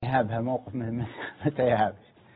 إيهاب موقف من متى إيهاب؟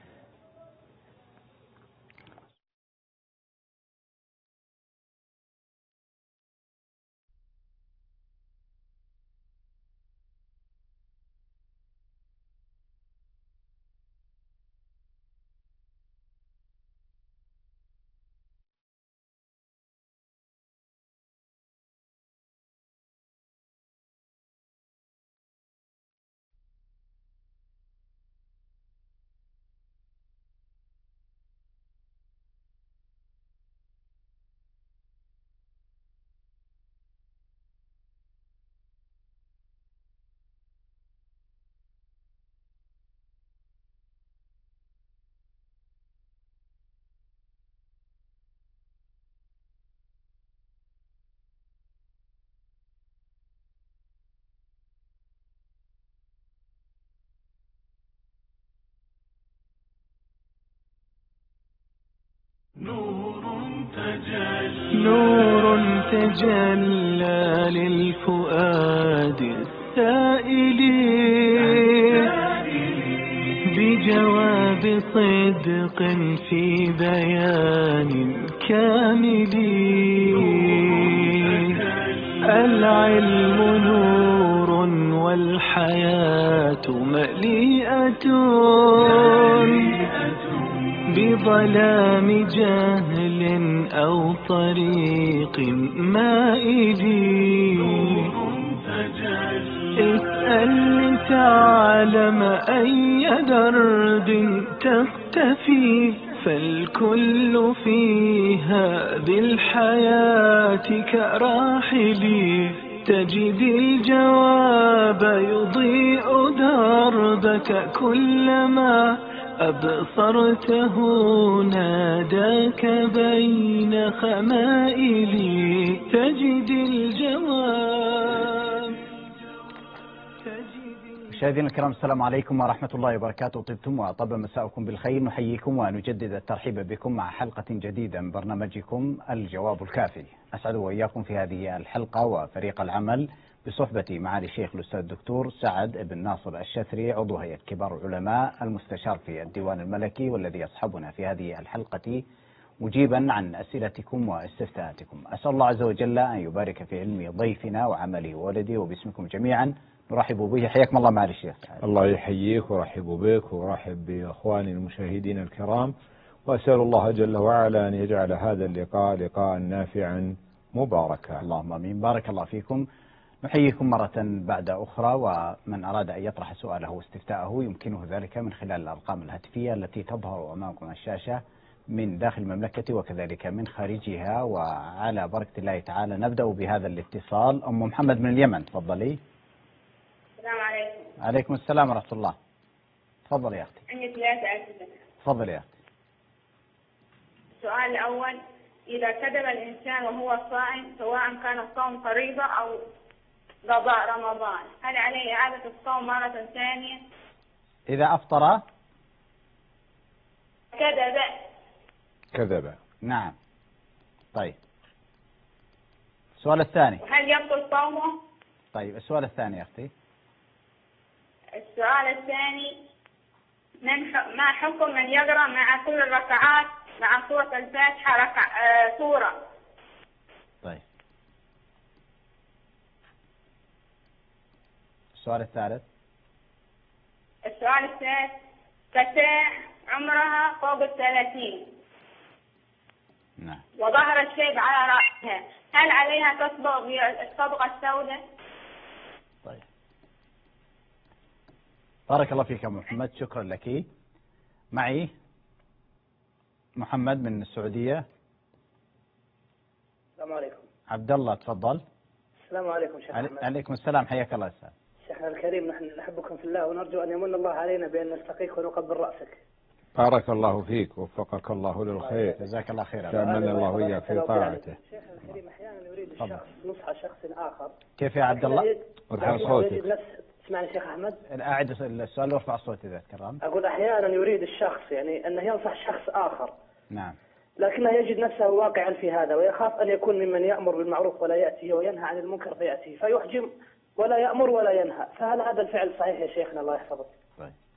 نور تجلى للفؤاد السائل بجواب صدق في بيان كامل. العلم نور والحياة مليئة بظلام جهل أو طريق مائل. اسأل لتعلم أي درب تختفي، فالكل في هذه الحياة كراحل. تجد الجواب يضيء دربك كلما أبصرته ناداك بين خمائل. تجد الجواب. مشاهدينا الكرام، السلام عليكم ورحمة الله وبركاته. طبتم وطاب مساءكم بالخير. نحييكم ونجدد الترحيب بكم مع حلقة جديدة من برنامجكم الجواب الكافي. أسعد وإياكم في هذه الحلقة وفريق العمل بصحبة معالي الشيخ الأستاذ الدكتور سعد بن ناصر الشثري، عضو هيئة كبار العلماء، المستشار في الديوان الملكي، والذي يصحبنا في هذه الحلقة مجيبا عن أسئلتكم واستفتاءاتكم. أسأل الله عز وجل أن يبارك في علم ضيفنا وعمله وولده، وباسمكم جميعا نرحب به. حياكم الله معالي الشيخ. الله يحييك ورحب بك ورحب بأخواني المشاهدين الكرام، وأسأل الله جل وعلا أن يجعل هذا اللقاء لقاء نافعا مباركا. اللهم آمين. بارك الله فيكم. نحييكم مرة بعد أخرى، ومن أراد أن يطرح سؤاله واستفتاءه يمكنه ذلك من خلال الأرقام الهاتفية التي تظهر أمامكم على الشاشة من داخل المملكة وكذلك من خارجها. وعلى بركة الله تعالى نبدأ بهذا الاتصال. أم محمد من اليمن، تفضلي. السلام عليكم. عليكم السلام ورحمة الله. تفضلي يا أختي. عندي 3 أسئلة. تفضلي يا أختي. السؤال الأول: إذا كذب الإنسان وهو صائم، سواء كان الصوم فريضة أو قضاء رمضان، هل عليه إعادة الصوم مرة ثانية؟ إذا أفطر كذب. نعم. طيب، السؤال الثاني: هل يبطل صومه؟ طيب، السؤال الثاني يا أختي. السؤال الثاني: ما حكم من يقرأ مع كل الركعات مع سورة الفاتحة سورة؟ طيب، السؤال الثالث. السؤال الثالث: فتاة عمرها فوق 30. نعم. وظهر الشيب على رأسها، هل عليها تصبغ بالصبغة السوداء؟ طيب، بارك الله فيك يا محمد، شكرا لك. معي محمد من السعودية. السلام عليكم. عبد الله، تفضل. السلام عليكم شيخ أحمد. عليكم السلام، حياك الله أستاذ. شيخنا الكريم، نحن نحبكم في الله ونرجو أن يمن الله علينا بأن نلتقيك ونقبل رأسك. بارك الله فيك، وفقك الله للخير. جزاك الله خيرا. شاملنا الله وإياك في طاعته. شيخنا الكريم، أحيانا يريد الشخص نصح شخص آخر. كيف يا عبد الله؟ ارفع صوتك. اسمعني شيخ أحمد. أعد السؤال وارفع صوتي إذا تكرم. أقول أحيانا يريد الشخص أنه ينصح شخص آخر. نعم. لكنه يجد نفسه واقعا في هذا، ويخاف أن يكون ممن يأمر بالمعروف ولا يأتيه، وينهى عن المنكر فيأتيه، فيحجم ولا يأمر ولا ينهى. فهل هذا الفعل صحيح يا شيخنا الله يحفظك؟ طيب،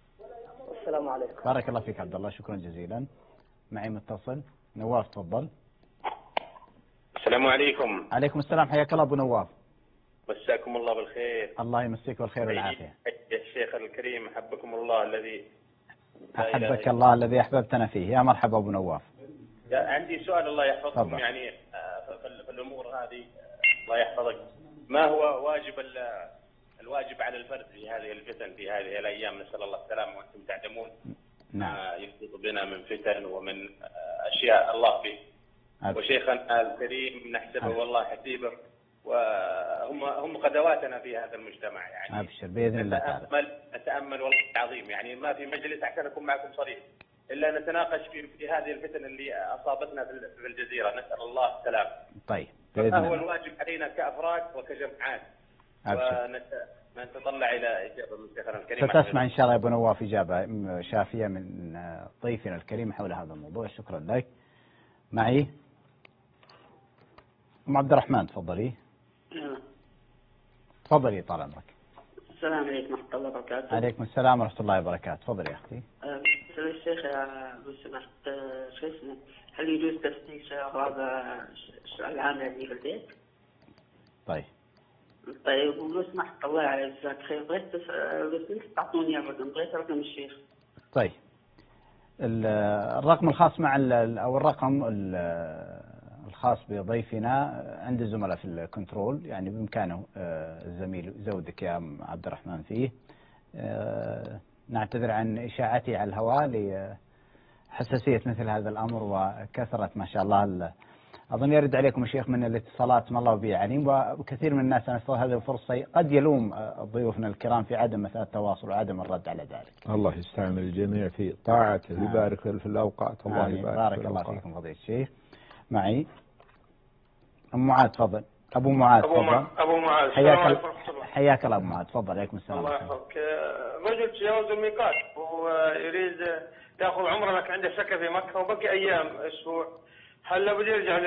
السلام عليكم. بارك الله فيك عبد الله، شكرا جزيلا. معي متصل. نواف تفضل. السلام عليكم. عليكم السلام، حياك الله أبو نواف. مساكم الله بالخير. الله يمسيك بالخير والعافية. يا الشيخ الكريم، حبكم الله الذي أحبك الله الذي أحببتنا فيه. يا مرحبا أبو نواف. عندي سؤال الله يحفظكم تفضل. يعني في الأمور هذه. الله يحفظك. ما هو الواجب على الفرد في هذه الفتن في هذه الأيام؟ نسأل الله السلامة وأنتم تعلمون ما يحيط بنا من فتن ومن أشياء الله به. وشيخنا الكريم نحسبه والله حسيبه، وهم قدواتنا في هذا المجتمع يعني. أبشر بإذن الله تعالى. نتأمل والله العظيم يعني ما في مجلس عشان أكون معكم صريح إلا نتناقش في هذه الفتن اللي أصابتنا في الجزيرة، نسأل الله السلامة. طيب ما هو الواجب علينا كأفراد وكجماعات؟ ونتطلع إلى إجابة من شيخنا الكريم. ستسمع إن شاء الله يا أبو نواف إجابة شافية من ضيفنا الكريم حول هذا الموضوع. شكرا لك. معي أم عبد الرحمن، تفضلي. تفضلي طال عمرك. السلام عليكم ورحمة الله وبركاته. عليكم السلام ورحمة الله وبركاته. تفضلي يا أختي. بالنسبة للشيخ لو سمحت، شو اسمه، هل يجوز تفتيش أغراض العامة اللي في البيت؟ طيب ولو سمحت الله يجزاك خير، بغيت تعطوني رقم الشيخ. طيب الرقم الخاص مع أو الرقم الخاص بضيفنا عند الزملاء في الكنترول، يعني بإمكانه الزميل زودك يا عبد الرحمن فيه. نعتذر عن إشاعته على الهواء لحساسية مثل هذا الأمر وكثرة ما شاء الله. أظن يرد عليكم الشيخ من الاتصالات ما الله به عليم، وكثير من الناس أنا هذه الفرصة قد يلوم ضيوفنا الكرام في عدم مثل التواصل وعدم الرد على ذلك. الله يستعمل الجميع في طاعته ويبارك في الأوقات. الله يبارك. بارك الله فيكم فضيلة الشيخ. معي أم معاذ، تفضل. أبو معاذ تفضل. أبو معاذ، حياك الله أبو معاذ، تفضل. عليكم السلام. الله يحفظك. رجل تجاوز الميقات ويريد ياخذ عمره، لكن عنده سكن في مكة وبقي أيام أسبوع، هل لابد يرجع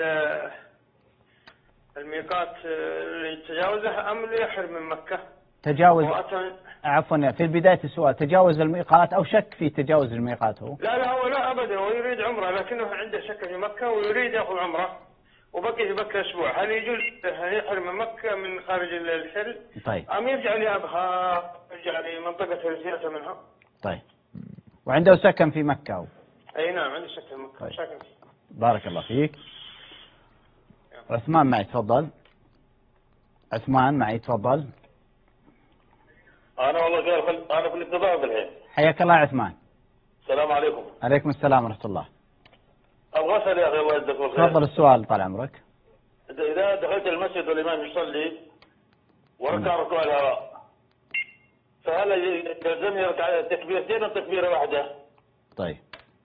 للميقات اللي تجاوزه أم يحرم من مكة؟ تجاوز عفوا في بداية السؤال، تجاوز الميقات أو شك في تجاوز الميقات هو؟ لا هو لا أبدا، هو يريد عمره لكنه عنده سكن في مكة ويريد ياخذ عمره وبقي في مكة أسبوع، هل يجوز يحرم من مكة من خارج الحل؟ طيب. أم يرجع لأبها، يرجع لمنطقة الزيارة منها؟ طيب. وعنده سكن في مكة هو؟ أي نعم عنده سكن في مكة. طيب. ساكن. بارك الله فيك. عثمان معي، تفضل. عثمان معي، تفضل. أنا والله أنا في الانتظار بالحين. حياك الله عثمان. السلام عليكم. عليكم السلام ورحمة الله. أبغى أسأل يا أخي الله يجزاك الخير. تفضل السؤال طال عمرك. إذا دخلت المسجد والإمام يصلي وركع ركوع الهواء، فهل يلزمني تكبيرتين أم تكبيرة واحدة؟ طيب.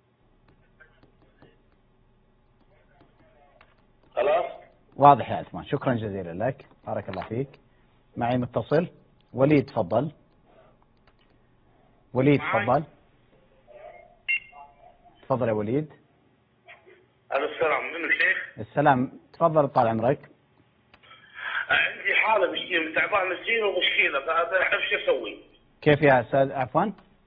خلاص؟ واضح يا عثمان، شكرا جزيلا لك، بارك الله فيك. معي متصل. وليد تفضل. وليد تفضل. تفضل يا وليد. السلام من الشيخ. السلام، تفضل طال عمرك. عندي حالة مسكين، تعبان مسكين ومشكلة، فهذا أعرف شو أسوي. كيف يا أستاذ؟ عفوا.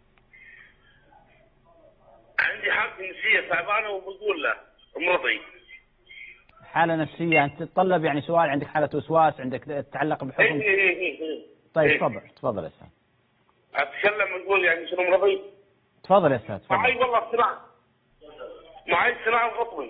عندي حالة نفسية تعبانة وبقول له مرضي. حالة نفسية، أنت تتطلب يعني سؤال، عندك حالة وسواس، عندك تتعلق بحكم؟ إيه. طيب تفضل يا أستاذ. أتكلم نقول يعني شنو مرضي؟ تفضل يا أستاذ. معي والله صراع. معي الصراع الخطوي.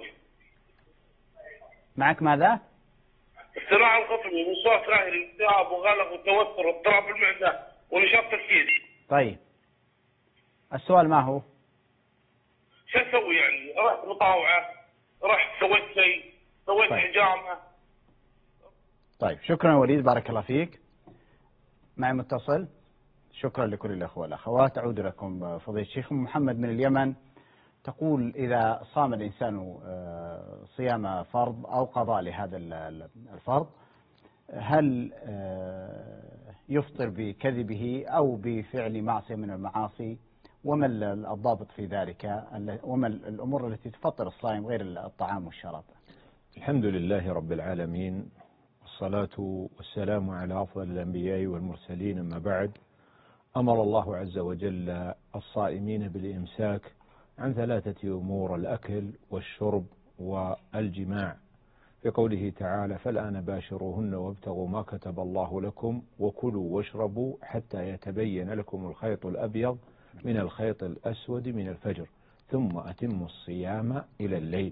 معك ماذا؟ الصراع الخطوي وصوت راهي الالتهاب وغلق وتوتر واضطراب المعدة ونشاط تفكير. طيب السؤال ما هو؟ شو اسوي يعني؟ رحت مطاوعة، رحت سويت شيء، سويت حجامة. طيب شكرا وليد، بارك الله فيك. معي متصل. شكرا لكل الأخوة والأخوات. أعود لكم فضيلة الشيخ. محمد من اليمن تقول: إذا صام الإنسان صيام فرض أو قضاء لهذا الفرض، هل يفطر بكذبه أو بفعل معصية من المعاصي؟ وما الضابط في ذلك؟ وما الأمور التي تفطر الصائم غير الطعام والشراب؟ الحمد لله رب العالمين، والصلاة والسلام على أفضل الأنبياء والمرسلين، أما بعد. أمر الله عز وجل الصائمين بالإمساك عن 3 أمور: الأكل والشرب والجماع، في قوله تعالى: فالآن باشروهن وابتغوا ما كتب الله لكم وكلوا واشربوا حتى يتبين لكم الخيط الأبيض من الخيط الأسود من الفجر ثم أتموا الصيام إلى الليل.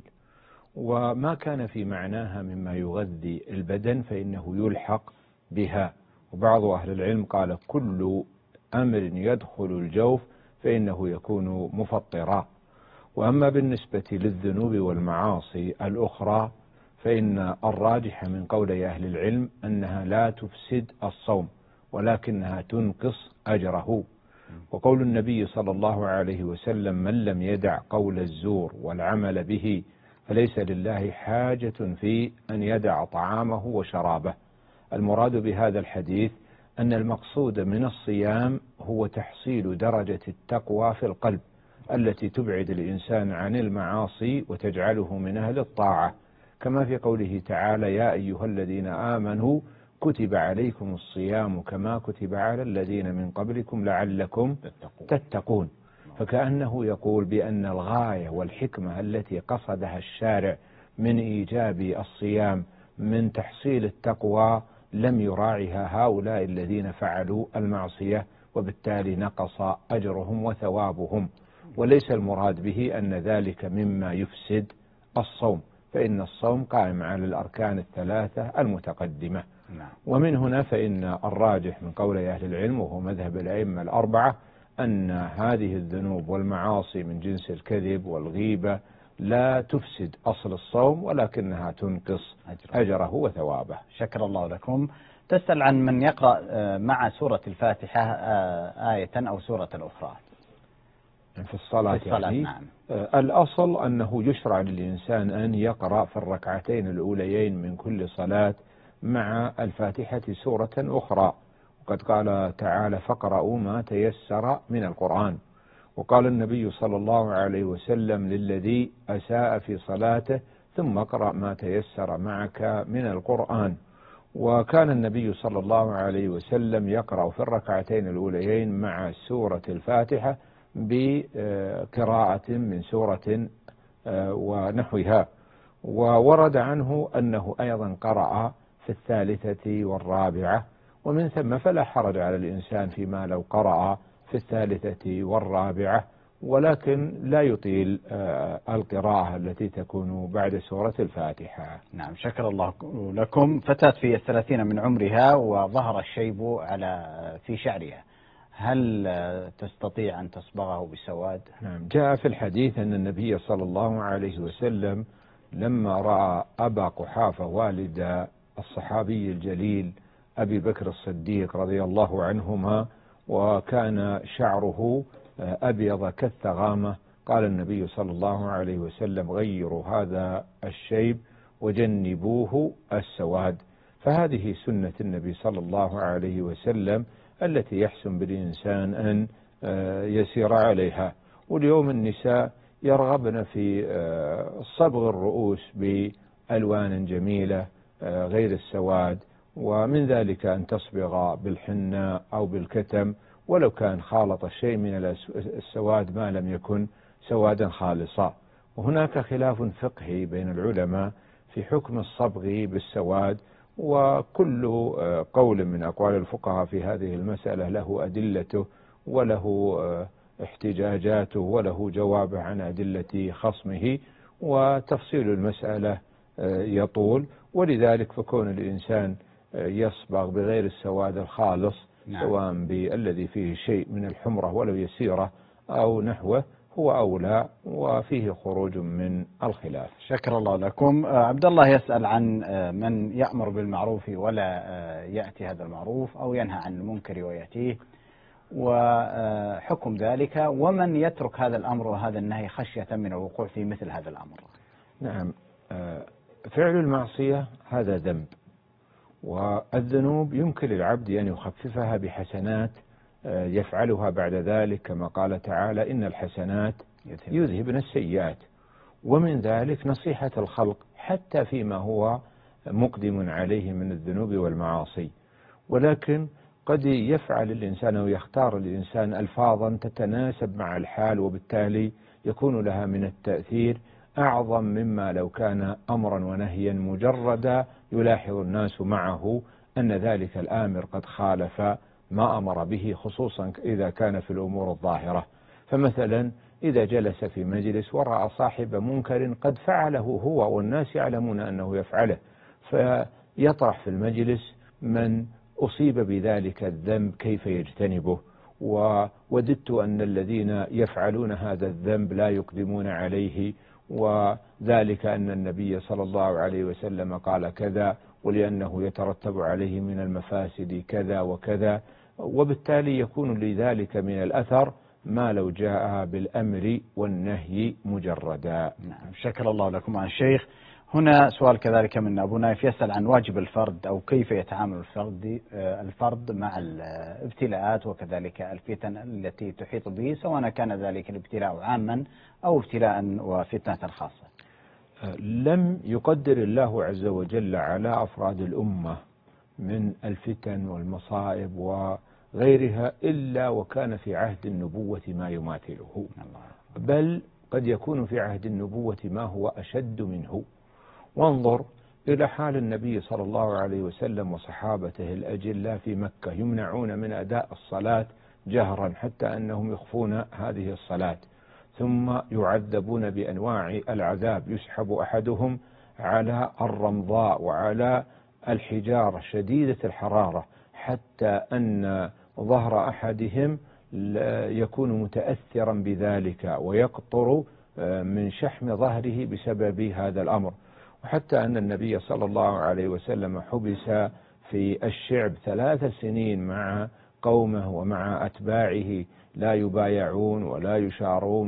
وما كان في معناها مما يغذي البدن فإنه يلحق بها. وبعض أهل العلم قال: كل أمر يدخل الجوف فإنه يكون مفطرا. وأما بالنسبة للذنوب والمعاصي الأخرى فإن الراجح من قول أهل العلم أنها لا تفسد الصوم ولكنها تنقص أجره. وقول النبي صلى الله عليه وسلم: من لم يدع قول الزور والعمل به فليس لله حاجة في أن يدع طعامه وشرابه. المراد بهذا الحديث أن المقصود من الصيام هو تحصيل درجة التقوى في القلب التي تبعد الإنسان عن المعاصي وتجعله من أهل الطاعة، كما في قوله تعالى: يا أيها الذين آمنوا كتب عليكم الصيام كما كتب على الذين من قبلكم لعلكم تتقون. فكأنه يقول بأن الغاية والحكمة التي قصدها الشارع من إيجاب الصيام من تحصيل التقوى لم يراعها هؤلاء الذين فعلوا المعصية، وبالتالي نقص أجرهم وثوابهم. وليس المراد به أن ذلك مما يفسد الصوم، فإن الصوم قائم على الأركان ال3 المتقدمة. ومن هنا فإن الراجح من قول أهل العلم وهو مذهب الأئمة ال4 أن هذه الذنوب والمعاصي من جنس الكذب والغيبة لا تفسد أصل الصوم ولكنها تنقص أجره وثوابه. شكر الله لكم. تسأل عن من يقرأ مع سورة الفاتحة آية أو سورة أخرى في الصلاة يعني. نعم. الأصل أنه يشرع للإنسان أن يقرأ في الركعتين الأوليين من كل صلاة مع الفاتحة سورة أخرى، وقد قال تعالى: فاقرأوا ما تيسر من القرآن. وقال النبي صلى الله عليه وسلم للذي أساء في صلاته: ثم اقرأ ما تيسر معك من القرآن. وكان النبي صلى الله عليه وسلم يقرأ في الركعتين الأوليين مع سورة الفاتحة بقراءة من سورة ونحوها. وورد عنه أنه أيضا قرأ في الثالثة والرابعة، ومن ثم فلا حرج على الإنسان فيما لو قرأ في الثالثة والرابعة، ولكن لا يطيل القراءة التي تكون بعد سورة الفاتحة. نعم. شكر الله لكم. فتاة في 30 من عمرها وظهر الشيب في شعرها، هل تستطيع أن تصبغه بسواد؟ نعم. جاء في الحديث أن النبي صلى الله عليه وسلم لما رأى أبا قحافة والد الصحابي الجليل أبي بكر الصديق رضي الله عنهما وكان شعره أبيض كالثغامة، قال النبي صلى الله عليه وسلم: غيروا هذا الشيب وجنبوه السواد. فهذه سنة النبي صلى الله عليه وسلم التي يحسن بالإنسان أن يسير عليها. واليوم النساء يرغبن في صبغ الرؤوس بألوان جميلة غير السواد، ومن ذلك أن تصبغ بالحناء أو بالكتم ولو كان خالط شيء من السواد ما لم يكن سوادا خالصا. وهناك خلاف فقهي بين العلماء في حكم الصبغ بالسواد، وكل قول من أقوال الفقهاء في هذه المسألة له أدلته وله احتجاجاته وله جواب عن أدلة خصمه، وتفصيل المسألة يطول. ولذلك فكون الإنسان يصبغ بغير السواد الخالص، سواء بالذي فيه شيء من الحمرة ولو يسيرة أو نحوه، هو أولى وفيه خروج من الخلاف. شكر الله لكم. عبد الله يسأل عن من يأمر بالمعروف ولا يأتي هذا المعروف أو ينهى عن المنكر ويأتيه، وحكم ذلك، ومن يترك هذا الأمر وهذا النهي خشية من الوقوع في مثل هذا الأمر. نعم. فعل المعصية هذا ذنب، والذنوب يمكن للعبد أن يخففها بحسنات يفعلها بعد ذلك، كما قال تعالى: إن الحسنات يذهبن السيئات. ومن ذلك نصيحة الخلق حتى فيما هو مقدم عليه من الذنوب والمعاصي. ولكن قد يفعل الإنسان أو يختار الإنسان ألفاظا تتناسب مع الحال، وبالتالي يكون لها من التأثير أعظم مما لو كان أمرا ونهيا مجردا يلاحظ الناس معه أن ذلك الآمر قد خالف ما أمر به، خصوصا إذا كان في الأمور الظاهرة. فمثلا إذا جلس في مجلس ورأى صاحب منكر قد فعله هو والناس يعلمون أنه يفعله، فيطرح في المجلس من أصيب بذلك الذنب كيف يجتنبه، ووددت أن الذين يفعلون هذا الذنب لا يقدمون عليه، وذلك أن النبي صلى الله عليه وسلم قال كذا، ولأنه يترتب عليه من المفاسد كذا وكذا، وبالتالي يكون لذلك من الأثر ما لو جاء بالأمر والنهي مجردا. نعم، شكر الله لكم عن الشيخ. هنا سؤال كذلك من أبو نايف يسأل عن واجب الفرد أو كيف يتعامل الفرد مع الابتلاءات وكذلك الفتن التي تحيط به، سواء كان ذلك الابتلاء عاما أو ابتلاء وفتنة خاصة. لم يقدر الله عز وجل على أفراد الأمة من الفتن والمصائب وغيرها إلا وكان في عهد النبوة ما يماثله، بل قد يكون في عهد النبوة ما هو أشد منه. وانظر إلى حال النبي صلى الله عليه وسلم وصحابته الأجلاء في مكة، يمنعون من أداء الصلاة جهرا حتى أنهم يخفون هذه الصلاة، ثم يعذبون بأنواع العذاب، يسحب أحدهم على الرمضاء وعلى الحجارة شديدة الحرارة حتى أن ظهر أحدهم يكون متأثرا بذلك ويقطر من شحم ظهره بسبب هذا الأمر. وحتى أن النبي صلى الله عليه وسلم حبس في الشعب 3 سنين مع قومه ومع أتباعه لا يبايعون ولا يشارون،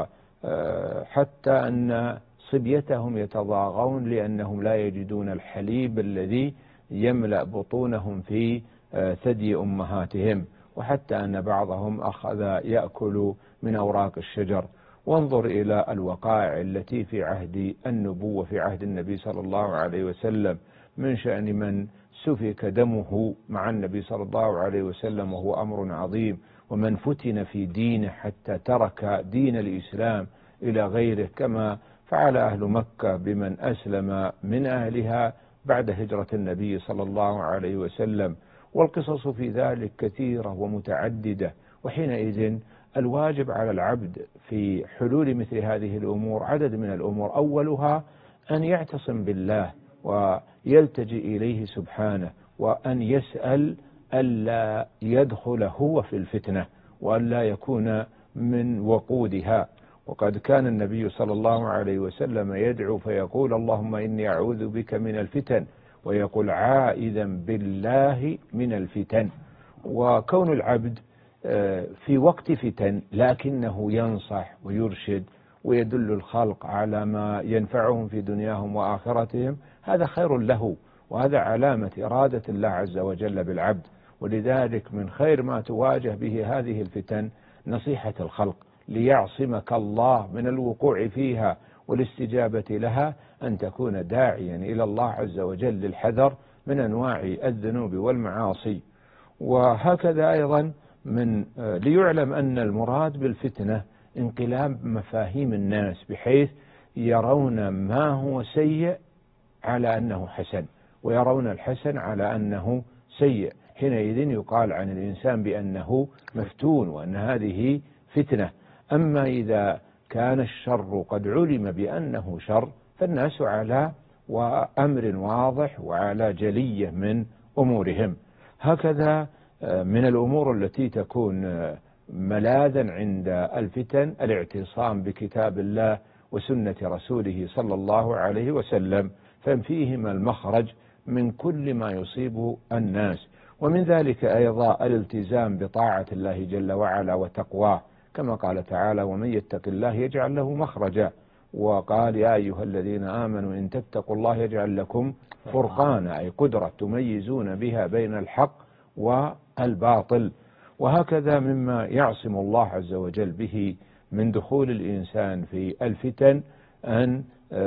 وحتى أن صبيتهم يتضاغون لأنهم لا يجدون الحليب الذي يملأ بطونهم في ثدي أمهاتهم، وحتى أن بعضهم أخذ يأكل من أوراق الشجر. وانظر إلى الوقائع التي في عهد النبوة في عهد النبي صلى الله عليه وسلم، من شأن من سفك دمه مع النبي صلى الله عليه وسلم وهو أمر عظيم، ومن فتن في دينه حتى ترك دين الإسلام إلى غيره، كما فعل أهل مكة بمن أسلم من أهلها بعد هجرة النبي صلى الله عليه وسلم. والقصص في ذلك كثيرة ومتعددة، وحينئذ الواجب على العبد في حلول مثل هذه الأمور عدد من الأمور، أولها أن يعتصم بالله ويلتجئ إليه سبحانه، وأن يسأل ألا يدخل هو في الفتنة وألا يكون من وقودها. وقد كان النبي صلى الله عليه وسلم يدعو فيقول اللهم إني أعوذ بك من الفتن، ويقول عائذا بالله من الفتن. وكون العبد في وقت فتن لكنه ينصح ويرشد ويدل الخلق على ما ينفعهم في دنياهم وآخرتهم، هذا خير له، وهذا علامة إرادة الله عز وجل بالعبد. ولذلك من خير ما تواجه به هذه الفتن نصيحة الخلق ليعصمك الله من الوقوع فيها والاستجابة لها، أن تكون داعيا إلى الله عز وجل للحذر من أنواع الذنوب والمعاصي. وهكذا أيضا ليعلم أن المراد بالفتنة انقلاب مفاهيم الناس بحيث يرون ما هو سيء على أنه حسن، ويرون الحسن على أنه سيء، حينئذ يقال عن الإنسان بأنه مفتون وأن هذه فتنة. أما إذا كان الشر قد علم بأنه شر فالناس على وأمر واضح وعلى جلية من أمورهم. هكذا من الأمور التي تكون ملاذا عند الفتن الاعتصام بكتاب الله وسنة رسوله صلى الله عليه وسلم، ففيهما المخرج من كل ما يصيب الناس. ومن ذلك أيضا الالتزام بطاعة الله جل وعلا وتقواه، كما قال تعالى ومن يتق الله يجعل له مخرجا، وقال يا أيها الذين آمنوا إن تتقوا الله يجعل لكم فرقانا، أي قدرة تميزون بها بين الحق والباطل. وهكذا مما يعصم الله عز وجل به من دخول الإنسان في الفتن أن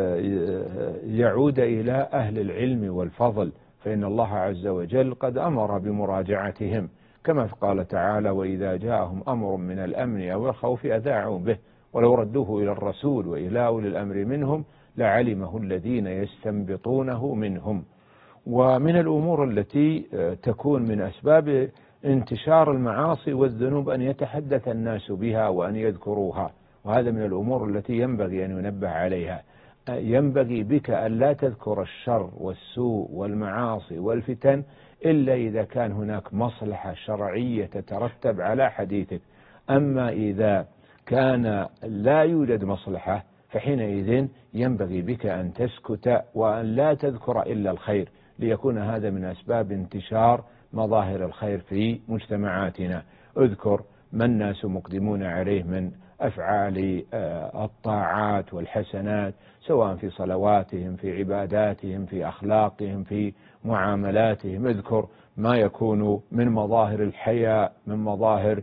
يعود إلى أهل العلم والفضل، فإن الله عز وجل قد أمر بمراجعتهم كما قال تعالى: وإذا جاءهم أمر من الأمن أو الخوف أذاعوا به ولو ردوه إلى الرسول وإلى أولي الأمر منهم لعلمه الذين يستنبطونه منهم. ومن الأمور التي تكون من أسباب انتشار المعاصي والذنوب أن يتحدث الناس بها وأن يذكروها، وهذا من الأمور التي ينبغي أن ينبه عليها. ينبغي بك أن لا تذكر الشر والسوء والمعاصي والفتن إلا إذا كان هناك مصلحة شرعية تترتب على حديثك. أما إذا كان لا يوجد مصلحة فحينئذ ينبغي بك أن تسكت وأن لا تذكر إلا الخير، ليكون هذا من أسباب انتشار مظاهر الخير في مجتمعاتنا. اذكر ما الناس مقدمون عليه من أفعال الطاعات والحسنات، سواء في صلواتهم، في عباداتهم، في أخلاقهم، في معاملاتهم. اذكر ما يكون من مظاهر الحياء، من مظاهر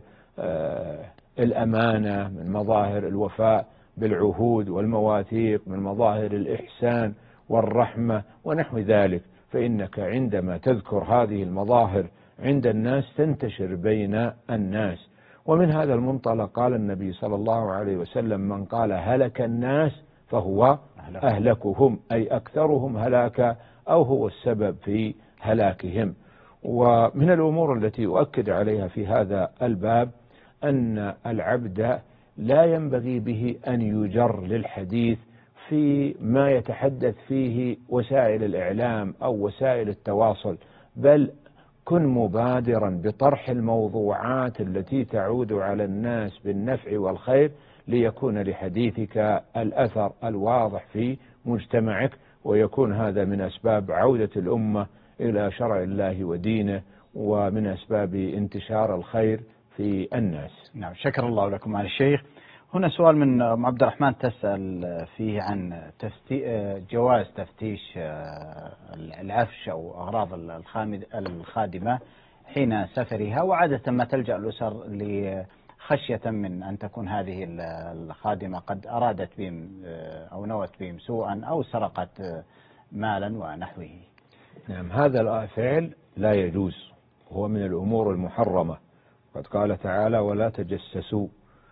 الأمانة، من مظاهر الوفاء بالعهود والمواثيق، من مظاهر الإحسان والرحمة ونحو ذلك. فإنك عندما تذكر هذه المظاهر عند الناس تنتشر بين الناس. ومن هذا المنطلق قال النبي صلى الله عليه وسلم: من قال هلك الناس فهو أهلكهم، أي أكثرهم هلاكا أو هو السبب في هلاكهم. ومن الأمور التي يؤكد عليها في هذا الباب أن العبد لا ينبغي به أن يجر للحديث في ما يتحدث فيه وسائل الإعلام أو وسائل التواصل، بل كن مبادرا بطرح الموضوعات التي تعود على الناس بالنفع والخير، ليكون لحديثك الأثر الواضح في مجتمعك، ويكون هذا من أسباب عودة الأمة إلى شرع الله ودينه، ومن أسباب انتشار الخير في الناس. نعم، شكر الله لكم معالي الشيخ. هنا سؤال من أم عبد الرحمن تسأل فيه عن جواز تفتيش العفش أو أغراض الخادمة حين سفرها، وعادة ما تلجأ الأسر لخشية من أن تكون هذه الخادمة قد أرادت بهم أو نوت بهم سوءا أو سرقت مالا ونحوه. نعم، هذا الفعل لا يجوز، هو من الأمور المحرمة. قد قال تعالى: ولا تجسسوا.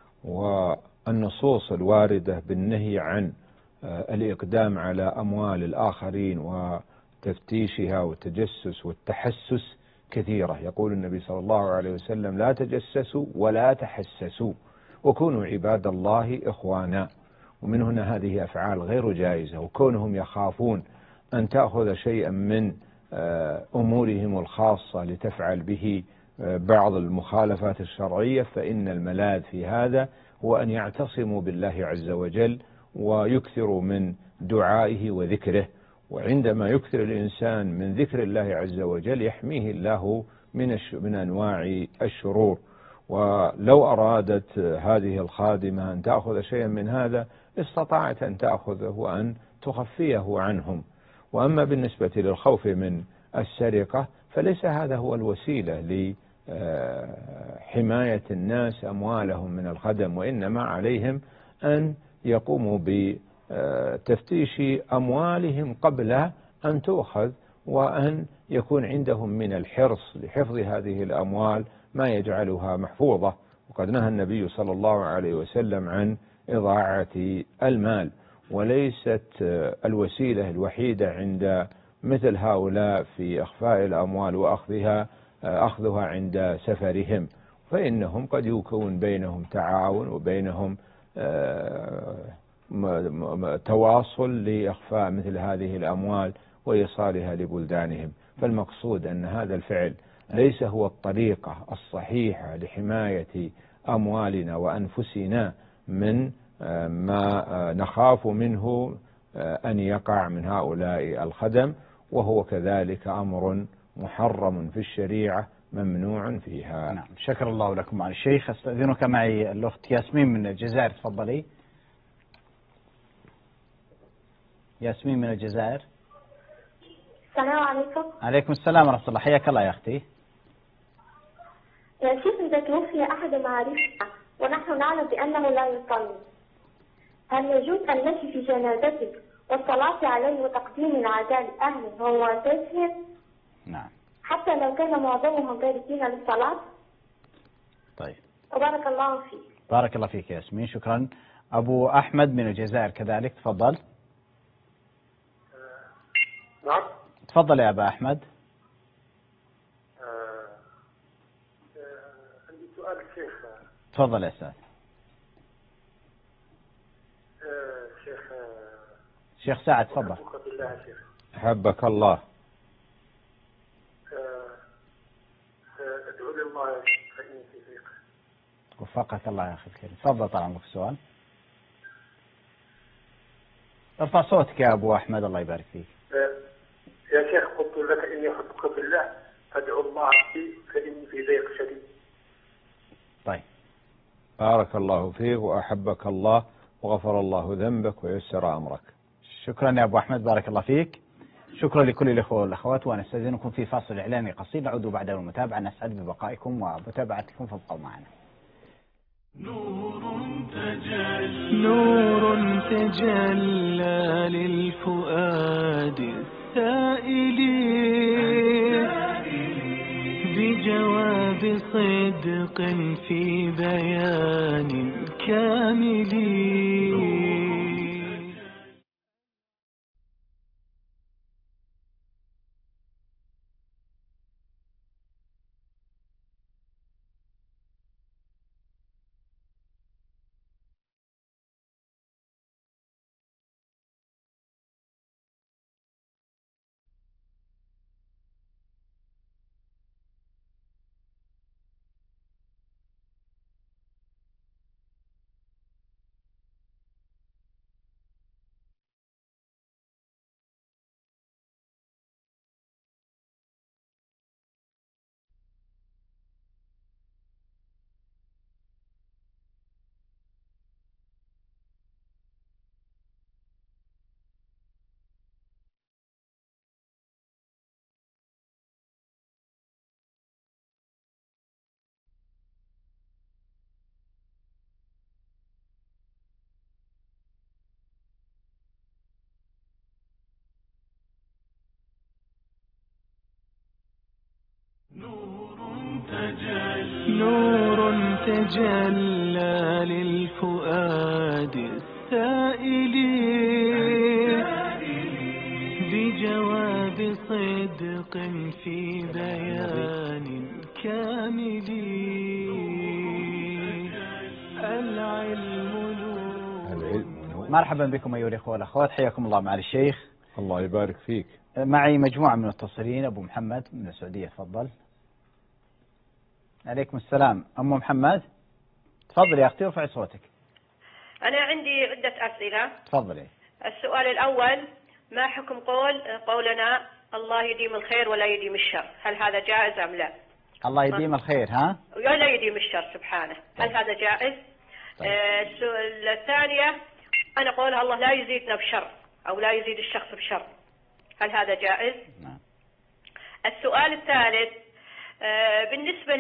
والنصوص الواردة بالنهي عن الإقدام على أموال الآخرين وتفتيشها والتجسس والتحسس كثيرة. يقول النبي صلى الله عليه وسلم: لا تجسسوا ولا تحسسوا وكونوا عباد الله إخوانا. ومن هنا هذه أفعال غير جائزة، وكونهم يخافون أن تأخذ شيئا من أمورهم الخاصة لتفعل به بعض المخالفات الشرعية، فإن الملاذ في هذا هو أن يعتصموا بالله عز وجل ويكثروا من دعائه وذكره. وعندما يكثر الإنسان من ذكر الله عز وجل يحميه الله من أنواع الشرور. ولو أرادت هذه الخادمة أن تأخذ شيئا من هذا استطاعت أن تأخذه وأن تخفيه عنهم. وأما بالنسبة للخوف من السرقة فليس هذا هو الوسيلة لحماية الناس أموالهم من الخدم، وإنما عليهم أن يقوموا بتفتيش أموالهم قبل أن تؤخذ، وأن يكون عندهم من الحرص لحفظ هذه الأموال ما يجعلها محفوظة. وقد نهى النبي صلى الله عليه وسلم عن إضاعة المال، وليست الوسيلة الوحيدة عند مثل هؤلاء في إخفاء الأموال وأخذها عند سفرهم، فإنهم قد يكون بينهم تعاون وبينهم تواصل لإخفاء مثل هذه الأموال وإيصالها لبلدانهم. فالمقصود أن هذا الفعل ليس هو الطريقة الصحيحة لحماية أموالنا وأنفسنا من ما نخاف منه أن يقع من هؤلاء الخدم، وهو كذلك أمر محرم في الشريعة ممنوع فيها. نعم، شكر الله لكم معالي الشيخ. استأذنك معي الأخت ياسمين من الجزائر، تفضلي. ياسمين من الجزائر. السلام عليكم. عليكم السلام ورحمة الله، حياك الله يا أختي. يا شيخ، إذا توفي أحد معارفنا ونحن نعلم بأنه لا يصلي، هل يجوز أن نمشي في جنازته والصلاة عليه وتقديم العزاء لأهله ومواساتهم؟ نعم. حتى لو كان معظمهم جالسين للصلاة؟ طيب. وبارك الله فيك. بارك الله فيك يا ياسمين، شكرا. أبو أحمد من الجزائر كذلك، تفضل. نعم. تفضل يا أبا أحمد. عندي سؤال الشيخ. تفضل يا أستاذ. شيخ سعد تفضل. أحبك الله. أدعو لله فإني في ضيق. وفقك الله يا أخي الكريم. تفضل طال عمرك السؤال. ارفع صوتك يا أبو أحمد الله يبارك فيك. يا شيخ قلت لك إني أحبك بالله فادعو الله لي فإني في ضيق شديد. طيب. بارك الله فيك وأحبك الله وغفر الله ذنبك ويسر أمرك. شكرا يا أبو أحمد بارك الله فيك. شكرا لكل الأخوة والأخوات، ونستأذنكم في فاصل إعلاني قصير، نعود بعد المتابعة. نسعد ببقائكم ومتابعتكم، فابقوا معنا. نور تجلى للفؤاد السائل بجواب صدق في بيان كامل. نور تجلى للفؤاد السائل بجواب صدق في بيان كامل. العلم نور. مرحبا بكم أيها الأخوة والأخوات، حياكم الله مع الشيخ. الله يبارك فيك. معي مجموعة من المتصلين. أبو محمد من السعودية تفضل. عليكم السلام. أم محمد تفضل يا أختي وارفعي صوتك. أنا عندي عدة أسئلة. تفضلي. السؤال الأول: ما حكم قولنا الله يديم الخير ولا يديم الشر؟ هل هذا جائز أم لا؟ الله يديم الخير ها؟ ولا يديم الشر سبحانه. هل هذا جائز؟ السؤال الثانية: أنا قولها الله لا يزيدنا بشر أو لا يزيد الشخص بشر، هل هذا جائز؟ نعم. السؤال الثالث: بالنسبة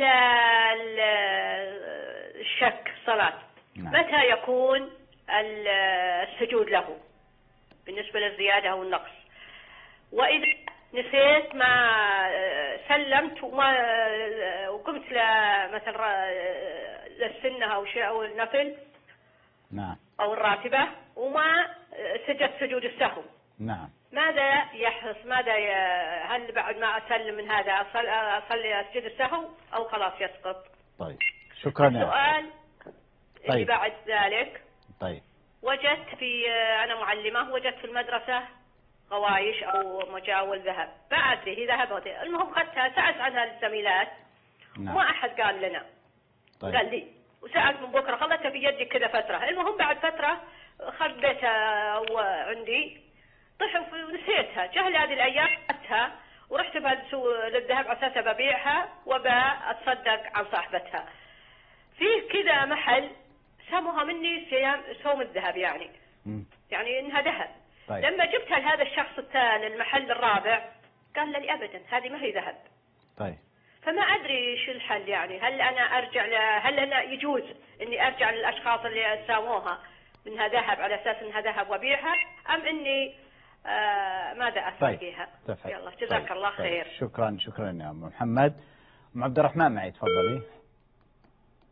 للشك صلاة، نعم. متى يكون السجود له بالنسبة للزيادة أو النقص؟ وإذا نسيت ما سلمت وقمت مثلا للسنة أو شيء أو النفل، نعم، أو الراتبة، وما سجدت سجود السهو، نعم، ماذا يحدث؟ هل بعد ما أسلم من هذا أصلي أسجد السهو أو خلاص يسقط؟ طيب شكرا. السؤال اللي بعد ذلك: طيب وجدت أنا معلمة، وجدت في المدرسة غوايش أو مجاول ذهب، ما أدري هي ذهب أو المهم خدتها، سألت عنها للزميلات. نعم. وما أحد قال لنا. طيب. قال لي، وسألت من بكرة، خلتها في يدي كذا فترة. المهم بعد فترة خديتها عندي، طحف ونسيتها. جهل هذه الأيام أخذتها ورحت بها للذهب على أساس ببيعها وبأتصدق عن صاحبتها. فيه كذا محل سموها مني سوم الذهب، يعني يعني إنها ذهب. طيب. لما جبتها لهذا الشخص الثاني المحل الرابع قال لي أبدا هذه ما هي ذهب. طيب. فما أدري شو الحل، يعني هل أنا أرجع هل أنا يجوز إني أرجع للأشخاص اللي ساموها منها ذهب على أساس إنها ذهب وبيعها، أم إني ماذا أفعل فيها؟ يلا جزاك طيب. الله خير. شكرا يا أم محمد. أم عبد الرحمن معي تفضلي.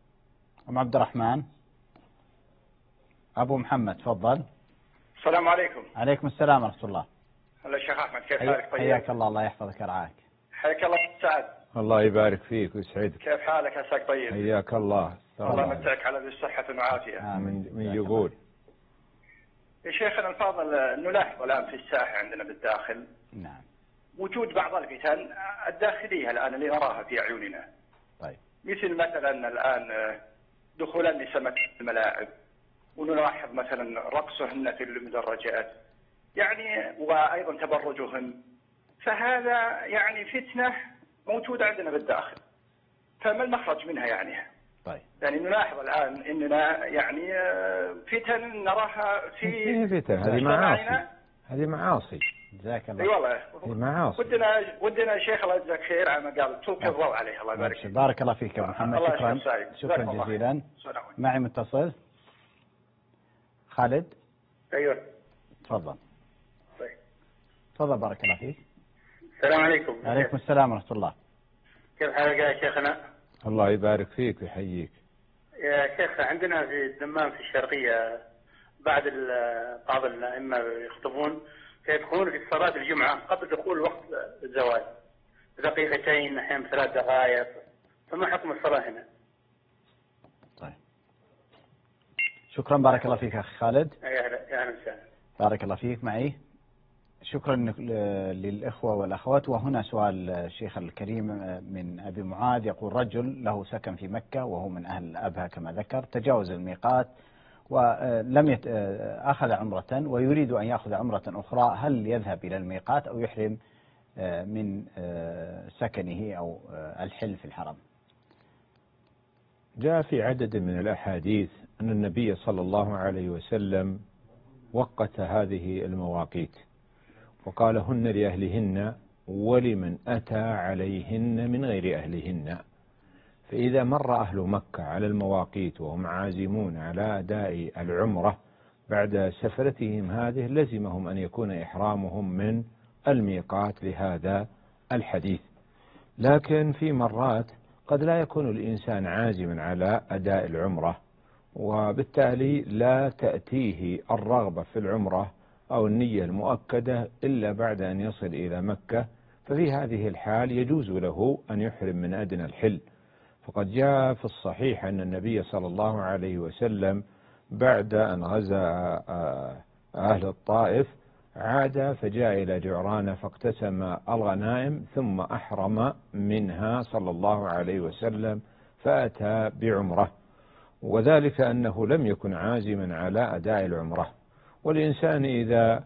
أم عبد الرحمن. أبو محمد تفضل. السلام عليكم. عليكم السلام ورحمة الله. هلا شيخ أحمد، كيف حالك؟ طيب. حياك الله، الله يحفظك ورعاك. حياك الله سعد. الله يبارك فيك ويسعدك. كيف حالك؟ عساك طيب. حياك الله. الله يمتعك على ذي الصحة والعافية. من يقول؟ يا شيخنا الفاضل، نلاحظ الآن في الساحة عندنا بالداخل نعم وجود بعض الفتن الداخلية الآن اللي نراها في أعيننا. طيب. مثل مثلا الآن دخول النساء في الملاعب، ونلاحظ مثلا رقصهن في المدرجات، يعني وأيضا تبرجهن، فهذا يعني فتنة موجودة عندنا بالداخل، فما المخرج منها يعني؟ طيب. يعني نلاحظ الآن إننا يعني فتن نراها في فتن، هذه معاصي، هذه معاصي. جزاك الله. اي والله معاصي. ودنا شيخ الله يجزاك خير على ما قال، تلقي الضوء عليه. الله يبارك فيك. بارك الله فيك يا ابو محمد. شكرا جزيلا. معي متصل خالد. ايوه تفضل. طيب تفضل بارك الله فيك. السلام عليكم. عليكم السلام ورحمة الله. كيف حالك يا شيخنا؟ الله يبارك فيك ويحييك. يا شيخ، عندنا في الدمام في الشرقية بعض الأئمة يخطبون فيدخلون في صلاة الجمعة قبل دخول وقت الزواج بدقيقتين، أحيانا 3 دقائق، فما حكم الصلاة هنا؟ طيب شكرا، بارك الله فيك أخي خالد. يا أهلا وسهلا. بارك الله فيك. معي شكرا للإخوة والأخوات. وهنا سؤال الشيخ الكريم من أبي معاذ، يقول: رجل له سكن في مكة وهو من أهل أبها كما ذكر، تجاوز الميقات ولم أخذ عمرة ويريد أن يأخذ عمرة أخرى، هل يذهب إلى الميقات أو يحرم من سكنه أو الحل في الحرم؟ جاء في عدد من الأحاديث أن النبي صلى الله عليه وسلم وقت هذه المواقيت وقال: هن لأهلهن ولمن أتى عليهن من غير أهلهن. فإذا مر أهل مكة على المواقيت وهم عازمون على أداء العمرة بعد سفرتهم هذه، لزمهم أن يكون إحرامهم من الميقات لهذا الحديث. لكن في مرات قد لا يكون الإنسان عازما على أداء العمرة، وبالتالي لا تأتيه الرغبة في العمرة أو النية المؤكدة إلا بعد أن يصل إلى مكة، ففي هذه الحال يجوز له أن يحرم من أدنى الحل. فقد جاء في الصحيح أن النبي صلى الله عليه وسلم بعد أن غزا أهل الطائف عاد فجاء إلى جعرانة فاقتسم الغنائم ثم أحرم منها صلى الله عليه وسلم فأتى بعمرة، وذلك أنه لم يكن عازما على أداء العمرة. والإنسان إذا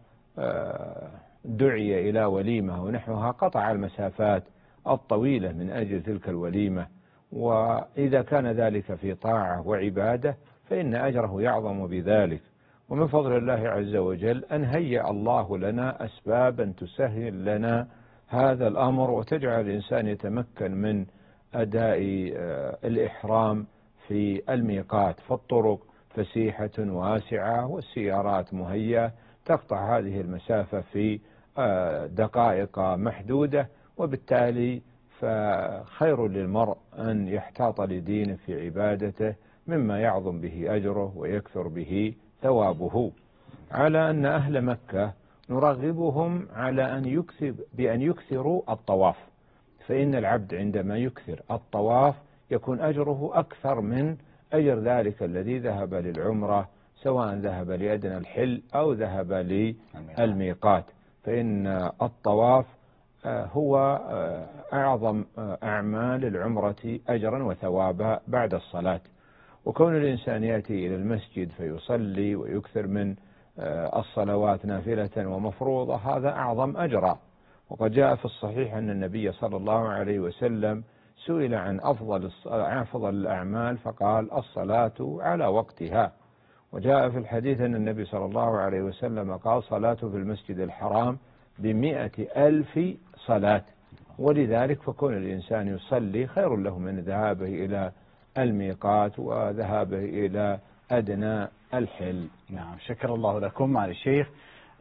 دعي إلى وليمة ونحوها قطع المسافات الطويلة من أجل تلك الوليمة، وإذا كان ذلك في طاعة وعبادة فإن أجره يعظم بذلك. ومن فضل الله عز وجل أن هيأ الله لنا أسبابا تسهل لنا هذا الأمر وتجعل الإنسان يتمكن من أداء الإحرام في الميقات، فالطرق فسيحة واسعة والسيارات مهيئة تقطع هذه المسافة في دقائق محدودة، وبالتالي فخير للمرء أن يحتاط لدينه في عبادته مما يعظم به أجره ويكثر به ثوابه. على أن أهل مكة نرغبهم على بأن يكثروا الطواف، فإن العبد عندما يكثر الطواف يكون أجره أكثر من أجر ذلك الذي ذهب للعمرة، سواء ذهب لأدنى الحل أو ذهب للميقات، فإن الطواف هو أعظم أعمال العمرة أجرا وثوابا بعد الصلاة. وكون الإنسان يأتي إلى المسجد فيصلي ويكثر من الصلوات نافلة ومفروضة هذا أعظم أجرا. وقد جاء في الصحيح أن النبي صلى الله عليه وسلم سئل عن أفضل الأعمال فقال: الصلاة على وقتها. وجاء في الحديث أن النبي صلى الله عليه وسلم قال: صلاة في المسجد الحرام ب100,000 صلاة. ولذلك فكون الإنسان يصلي خير له من ذهابه إلى الميقات وذهابه إلى أدنى الحل. نعم، شكر الله لكم. مع الشيخ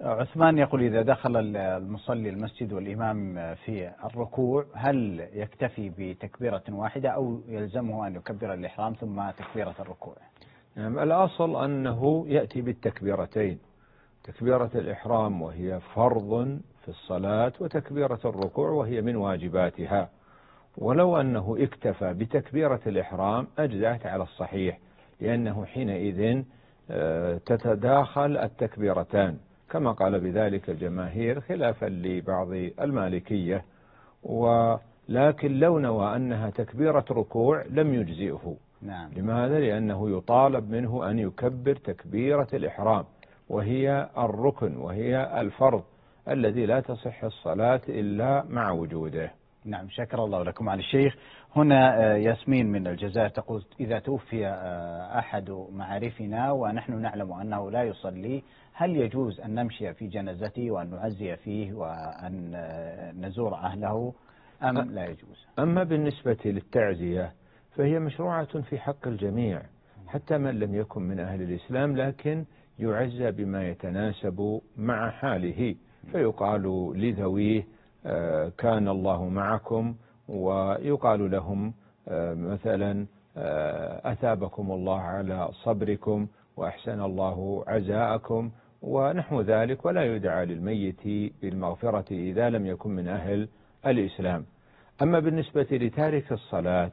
عثمان يقول إذا دخل المصلي المسجد والإمام في الركوع هل يكتفي بتكبيرة واحدة أو يلزمه أن يكبر الإحرام ثم تكبيرة الركوع؟ نعم، الأصل أنه يأتي بالتكبيرتين، تكبيرة الإحرام وهي فرض في الصلاة، وتكبيرة الركوع وهي من واجباتها. ولو أنه اكتفى بتكبيرة الإحرام أجزأت على الصحيح، لأنه حينئذ تتداخل التكبيرتان كما قال بذلك الجماهير خلافا لبعض المالكية. ولكن لو نوى أنها تكبيرة ركوع لم يجزئه. نعم. لماذا؟ لأنه يطالب منه أن يكبر تكبيرة الإحرام وهي الركن وهي الفرض الذي لا تصح الصلاة إلا مع وجوده. نعم، شكر الله لكم على الشيخ. هنا ياسمين من الجزائر تقول إذا توفي أحد معارفنا ونحن نعلم أنه لا يصلي هل يجوز أن نمشي في جنازته وأن نعزي فيه وأن نزور أهله أم لا يجوز؟ أما بالنسبة للتعزية فهي مشروعة في حق الجميع حتى من لم يكن من أهل الإسلام، لكن يعزى بما يتناسب مع حاله، فيقال لذويه كان الله معكم، ويقال لهم مثلا أثابكم الله على صبركم وأحسن الله عزاءكم ونحو ذلك، ولا يدعى للميت بالمغفرة إذا لم يكن من أهل الإسلام. أما بالنسبة لتارك الصلاة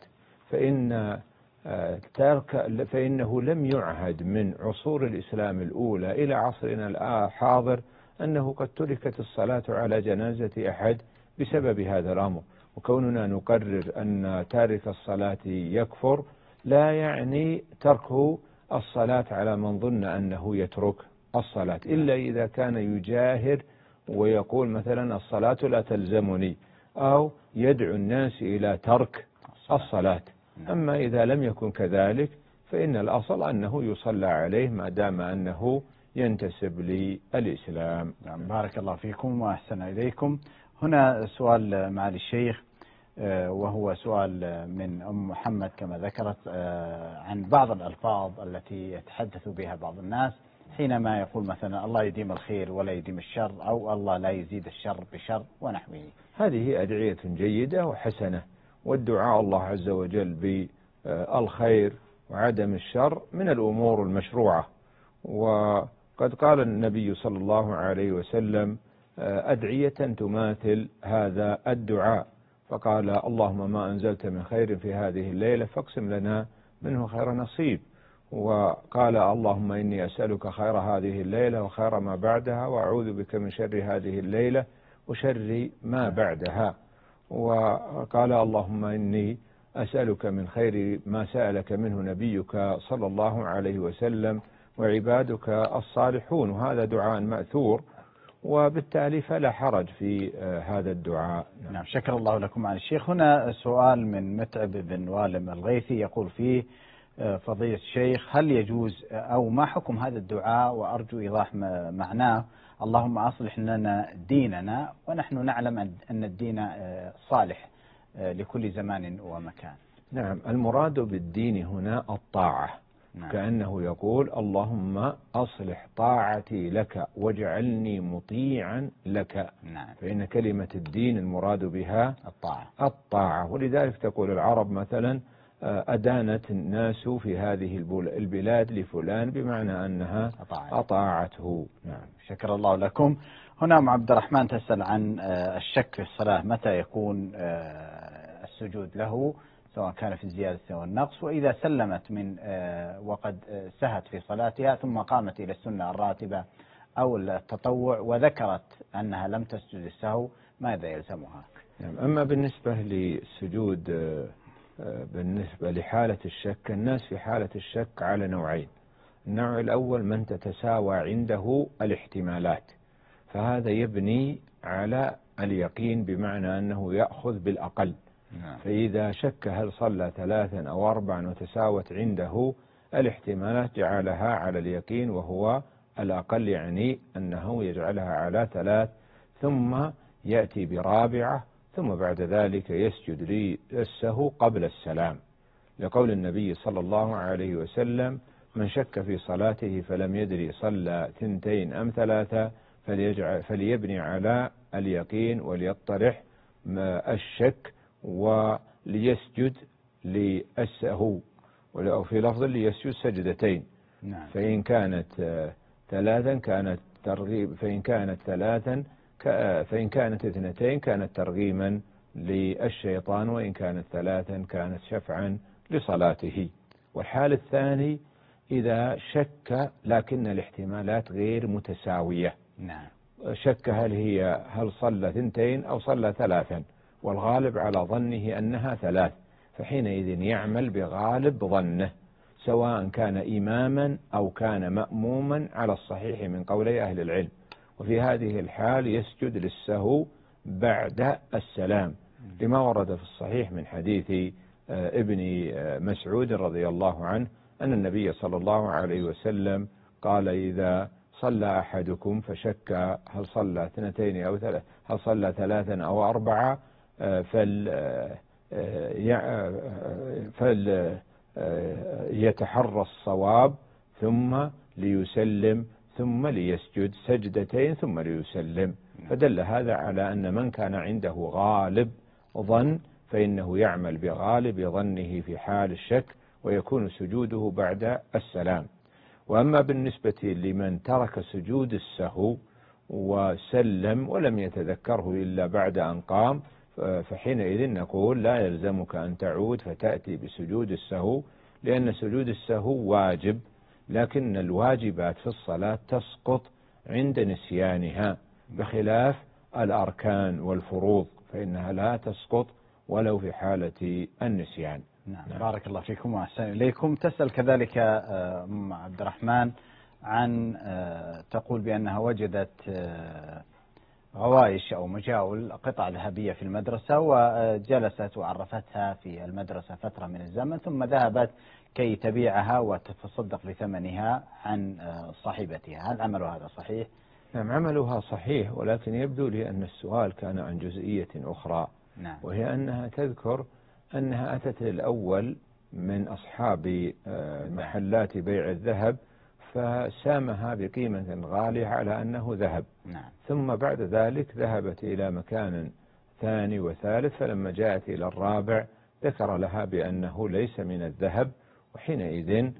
فإنه لم يعهد من عصور الإسلام الأولى إلى عصرنا الحاضر أنه قد تركت الصلاة على جنازة أحد بسبب هذا الأمر. وكوننا نقرر أن تارك الصلاة يكفر لا يعني تركه الصلاة على من ظن أنه يترك الصلاة، إلا إذا كان يجاهر ويقول مثلا الصلاة لا تلزمني، أو يدعو الناس إلى ترك الصلاة. أما إذا لم يكن كذلك فإن الأصل أنه يصلى عليه ما دام أنه ينتسب للإسلام. بارك الله فيكم وأحسن إليكم. هنا سؤال معالي الشيخ، وهو سؤال من أم محمد كما ذكرت عن بعض الألفاظ التي يتحدث بها بعض الناس حينما يقول مثلا الله يديم الخير ولا يديم الشر، أو الله لا يزيد الشر بشر ونحوه. هذه أدعية جيدة وحسنة، والدعاء الله عز وجل بالخير وعدم الشر من الأمور المشروعة. وقد قال النبي صلى الله عليه وسلم أدعية تماثل هذا الدعاء، فقال اللهم ما أنزلت من خير في هذه الليلة فاقسم لنا منه خير نصيب، وقال اللهم إني أسألك خير هذه الليلة وخير ما بعدها وأعوذ بك من شر هذه الليلة وشر ما بعدها، وقال اللهم إني أسألك من خير ما سألك منه نبيك صلى الله عليه وسلم وعبادك الصالحون. وهذا دعاء مأثور، وبالتالي فلا حرج في هذا الدعاء. نعم، شكر الله لكم على الشيخ. هنا سؤال من متعب بن والم الغيثي يقول فيه فضيلة الشيخ هل يجوز أو ما حكم هذا الدعاء، وأرجو إيضاح معناه، اللهم أصلح لنا ديننا ونحن نعلم أن الدين صالح لكل زمان ومكان. نعم، المراد بالدين هنا الطاعة. نعم. كأنه يقول اللهم أصلح طاعتي لك واجعلني مطيعا لك. نعم. فإن كلمة الدين المراد بها الطاعة. ولذلك تقول العرب مثلا أدانت الناس في هذه البلاد لفلان، بمعنى أنها أطاعته. نعم، شكر الله لكم. هنا أم عبد الرحمن تسأل عن الشك في الصلاة، متى يكون السجود له سواء كان في الزيادة والنقص، وإذا سلمت من وقد سهت في صلاتها ثم قامت إلى السنة الراتبة أو التطوع وذكرت أنها لم تسجد السهو ماذا يلزمها؟ أما بالنسبة للسجود بالنسبة لحالة الشك، الناس في حالة الشك على نوعين. النوع الأول من تتساوى عنده الاحتمالات، فهذا يبني على اليقين بمعنى أنه يأخذ بالأقل. فإذا شك هل صلى 3 أو 4 وتساوت عنده الاحتمالات جعلها على اليقين وهو الأقل، يعني أنه يجعلها على 3 ثم يأتي برابعة ثم بعد ذلك يسجد للسهو قبل السلام، لقول النبي صلى الله عليه وسلم من شك في صلاته فلم يدري صلى 2 أم 3 فليبني على اليقين وليطرح الشك وليسجد للسهو، أو في لفظ ليسجد سجدتين. نعم. فإن كانت ثلاثا كانت ترغيب، فإن كانت اثنتين كانت ترغيما للشيطان، وإن كانت ثلاثا كانت شفعا لصلاته. والحال الثاني إذا شك لكن الاحتمالات غير متساوية. نعم. شك هل صلى ثنتين أو صلى ثلاثا، والغالب على ظنه أنها ثلاث، فحينئذ يعمل بغالب ظنه سواء كان إماما أو كان مأموما على الصحيح من قولي أهل العلم. وفي هذه الحال يسجد للسهو بعد السلام، لما ورد في الصحيح من حديث ابن مسعود رضي الله عنه أن النبي صلى الله عليه وسلم قال: إذا صلى أحدكم فشك هل صلى اثنتين أو ثلاث، هل صلى ثلاثا أو أربعة، يتحرى الصواب ثم ليسلم ثم ليسجد سجدتين ثم ليسلم. فدل هذا على أن من كان عنده غالب ظن فإنه يعمل بغالب ظنه في حال الشك، ويكون سجوده بعد السلام. وأما بالنسبة لمن ترك سجود السهو وسلم ولم يتذكره إلا بعد أن قام، فحينئذ نقول لا يلزمك أن تعود فتأتي بسجود السهو، لأن سجود السهو واجب، لكن الواجبات في الصلاة تسقط عند نسيانها، بخلاف الأركان والفروض فإنها لا تسقط ولو في حالة النسيان. نعم. بارك الله فيكم وأحسن إليكم. تسأل كذلك أم عبد الرحمن عن تقول بأنها وجدت غوايش أو مجاول قطع ذهبية في المدرسة، وجلست وعرفتها في المدرسة فترة من الزمن، ثم ذهبت كي تبيعها وتتصدق بثمنها عن صاحبتها. هل عمل هذا صحيح؟ نعم، عملها صحيح، ولكن يبدو لي أن السؤال كان عن جزئية أخرى. نعم. وهي أنها تذكر أنها أتت للأول من أصحاب محلات بيع الذهب فسامها بقيمة غالية على أنه ذهب. نعم. ثم بعد ذلك ذهبت إلى مكان ثاني وثالث، فلما جاءت إلى الرابع ذكر لها بأنه ليس من الذهب، وحينئذ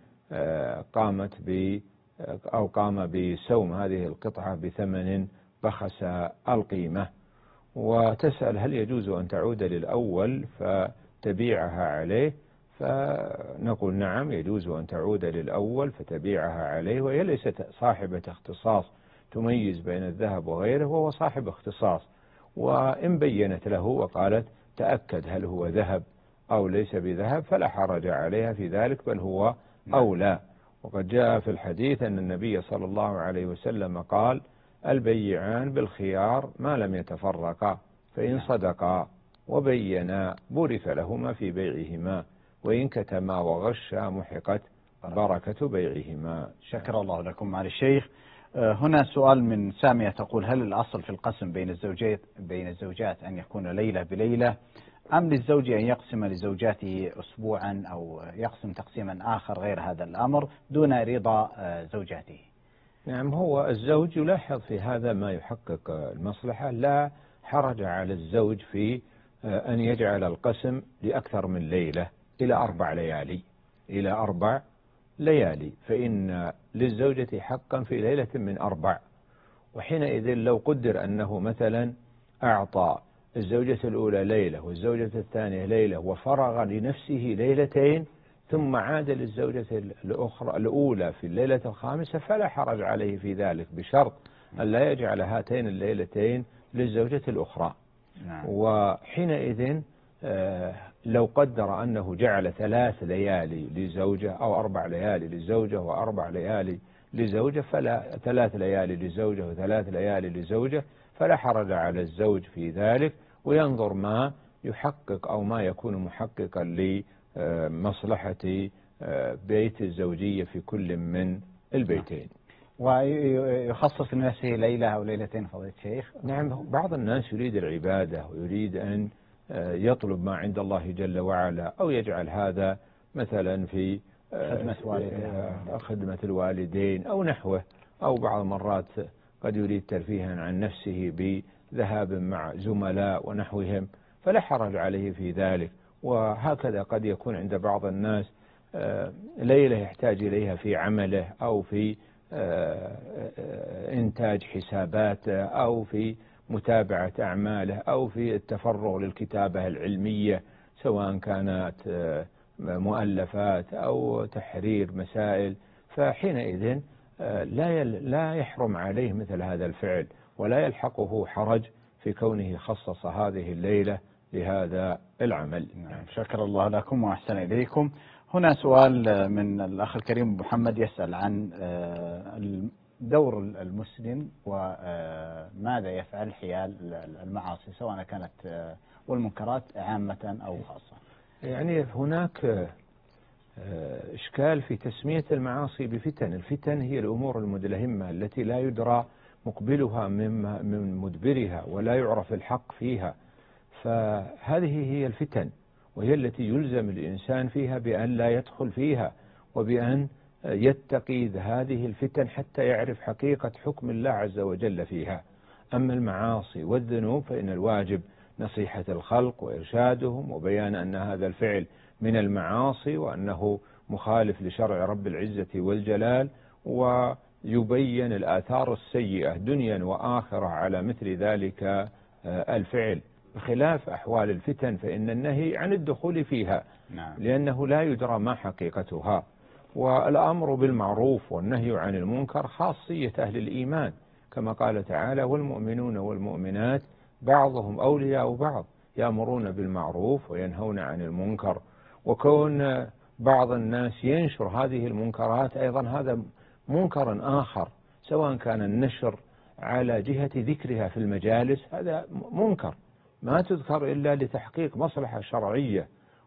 قام بسوم هذه القطعة بثمن بخس القيمة. وتسأل هل يجوز أن تعود للأول فتبيعها عليه؟ فنقول نعم، يجوز أن تعود للأول فتبيعها عليه، وهي ليست صاحبة اختصاص تميز بين الذهب وغيره، وهو صاحب اختصاص. وإن بينت له وقالت تأكد هل هو ذهب أو ليس بذهب فلا حرج عليها في ذلك، بل هو أولى. وقد جاء في الحديث أن النبي صلى الله عليه وسلم قال: البيعان بالخيار ما لم يتفرقا، فإن صدقا وبينا بورك لهما في بيعهما، وإن كتما وغشا محقت بركة بيعهما. شكر الله لكم معالي الشيخ. هنا سؤال من سامية تقول: هل الأصل في القسم بين الزوجات أن يكون ليلة بليلة، أم للزوج أن يقسم لزوجاته أسبوعا أو يقسم تقسيما آخر غير هذا الأمر دون رضا زوجاته؟ نعم، هو الزوج يلاحظ في هذا ما يحقق المصلحة. لا حرج على الزوج في أن يجعل القسم لأكثر من ليلة إلى 4 ليالي، إلى 4 ليالي، فإن للزوجة حقا في ليلة من 4. وحينئذ لو قدر أنه مثلا أعطى الزوجة الأولى ليلة والزوجة الثانية ليلة وفرغ لنفسه ليلتين، ثم عاد للزوجة الأولى في الليلة الخامسة، فلا حرج عليه في ذلك، بشرط أن لا يجعل هاتين الليلتين للزوجة الأخرى. نعم. وحينئذ لو قدر أنه جعل 3 ليالي لزوجة أو 4 ليالي لزوجة و4 ليالي لزوجة، فلا 3 ليالي لزوجة و3 ليالي لزوجة، فلا حرج على الزوج في ذلك، وينظر ما يحقق أو ما يكون محققا لمصلحة بيت الزوجية في كل من البيتين. ويخصص لنفسه ليلة أو ليلتين فضيلة الشيخ؟ نعم، بعض الناس يريد العبادة ويريد أن يطلب ما عند الله جل وعلا، أو يجعل هذا مثلا في خدمة الوالدين أو نحوه، أو بعض المرات قد يريد ترفيها عن نفسه بذهاب مع زملاء ونحوهم، فلا حرج عليه في ذلك. وهكذا قد يكون عند بعض الناس ليلة يحتاج إليها في عمله أو في إنتاج حساباته أو في متابعة أعماله أو في التفرغ للكتابة العلمية، سواء كانت مؤلفات أو تحرير مسائل، فحينئذ لا يحرم عليه مثل هذا الفعل، ولا يلحقه حرج في كونه خصص هذه الليلة لهذا العمل. شكر الله لكم وأحسن إليكم. هنا سؤال من الأخ الكريم محمد يسأل عن دور المسلم وماذا يفعل حيال المعاصي سواء كانت والمنكرات عامة أو خاصة. يعني هناك إشكال في تسمية المعاصي بفتن. الفتن هي الأمور المدلهمة التي لا يدرى مقبلها من مدبرها ولا يعرف الحق فيها، فهذه هي الفتن، وهي التي يلزم الإنسان فيها بأن لا يدخل فيها وبأن يتقي هذه الفتن حتى يعرف حقيقة حكم الله عز وجل فيها. أما المعاصي والذنوب فإن الواجب نصيحة الخلق وإرشادهم وبيان أن هذا الفعل من المعاصي وأنه مخالف لشرع رب العزة والجلال، ويبين الآثار السيئة دنيا وآخرة على مثل ذلك الفعل، بخلاف أحوال الفتن فإن النهي عن الدخول فيها لأنه لا يدرى ما حقيقتها. والأمر بالمعروف والنهي عن المنكر خاصية أهل الإيمان، كما قال تعالى: والمؤمنون والمؤمنات بعضهم أولياء بعض يأمرون بالمعروف وينهون عن المنكر. وكون بعض الناس ينشر هذه المنكرات أيضا هذا منكر آخر، سواء كان النشر على جهة ذكرها في المجالس، هذا منكر ما تذكر إلا لتحقيق مصلحة شرعية،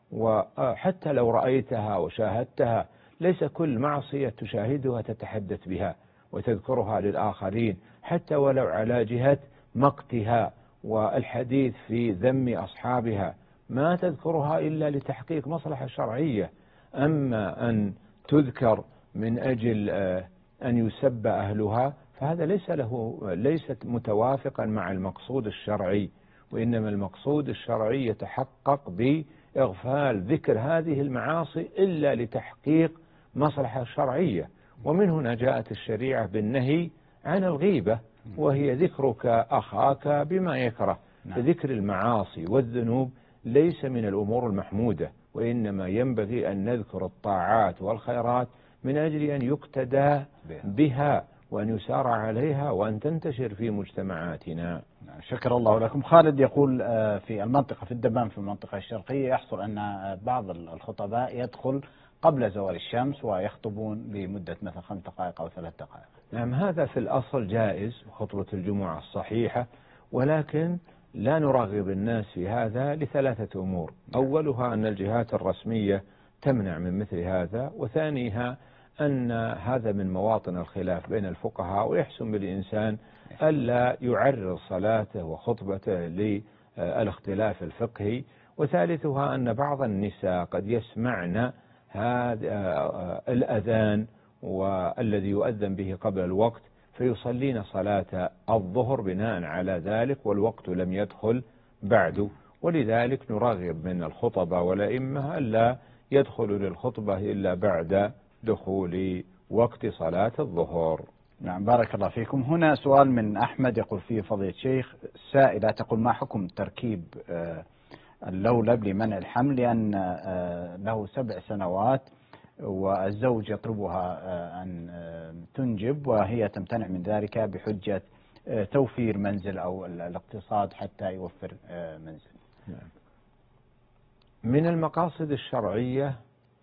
وحتى لو رأيتها وشاهدتها ليس كل معصية تشاهدها تتحدث بها وتذكرها للآخرين، حتى ولو على جهة مقتها والحديث في ذم أصحابها، ما تذكرها إلا لتحقيق مصلحة شرعية. أما أن تذكر من أجل أن يسب أهلها فهذا ليست متوافقا مع المقصود الشرعي، وإنما المقصود الشرعي يتحقق بإغفال ذكر هذه المعاصي إلا لتحقيق مصلحة شرعية. ومن هنا جاءت الشريعة بالنهي عن الغيبة، وهي ذكرك أخاك بما يكره. فذكر المعاصي والذنوب ليس من الأمور المحمودة، وإنما ينبغي أن نذكر الطاعات والخيرات من أجل أن يقتدى بها وأن يسارع عليها وأن تنتشر في مجتمعاتنا. شكر الله لكم. خالد يقول في المنطقة في الدمام في المنطقة الشرقية يحصل أن بعض الخطباء يدخل قبل زوال الشمس ويخطبون لمدة مثلا 5 دقائق أو 3 دقائق. نعم، هذا في الأصل جائز خطبة الجمعة الصحيحة، ولكن لا نرغب الناس في هذا ل3 أمور. أولها أن الجهات الرسمية تمنع من مثل هذا، وثانيها أن هذا من مواطن الخلاف بين الفقهاء، ويحسن بالإنسان ألا يعرض صلاته وخطبته للاختلاف الفقهي، وثالثها أن بعض النساء قد يسمعن هذا الأذان والذي يؤذن به قبل الوقت فيصلين صلاة الظهر بناء على ذلك والوقت لم يدخل بعد، ولذلك نرغب من الخطبة والأئمة ألا يدخلوا للخطبة إلا بعد دخول وقت صلاة الظهر. نعم، بارك الله فيكم. هنا سؤال من أحمد يقول فيه: فضيلة الشيخ، سائلة تقول: ما حكم تركيب اللولب لمنع الحمل لأن له 7 سنوات والزوج يطلبها أن تنجب وهي تمتنع من ذلك بحجة توفير منزل أو الاقتصاد حتى يوفر منزل. من المقاصد الشرعية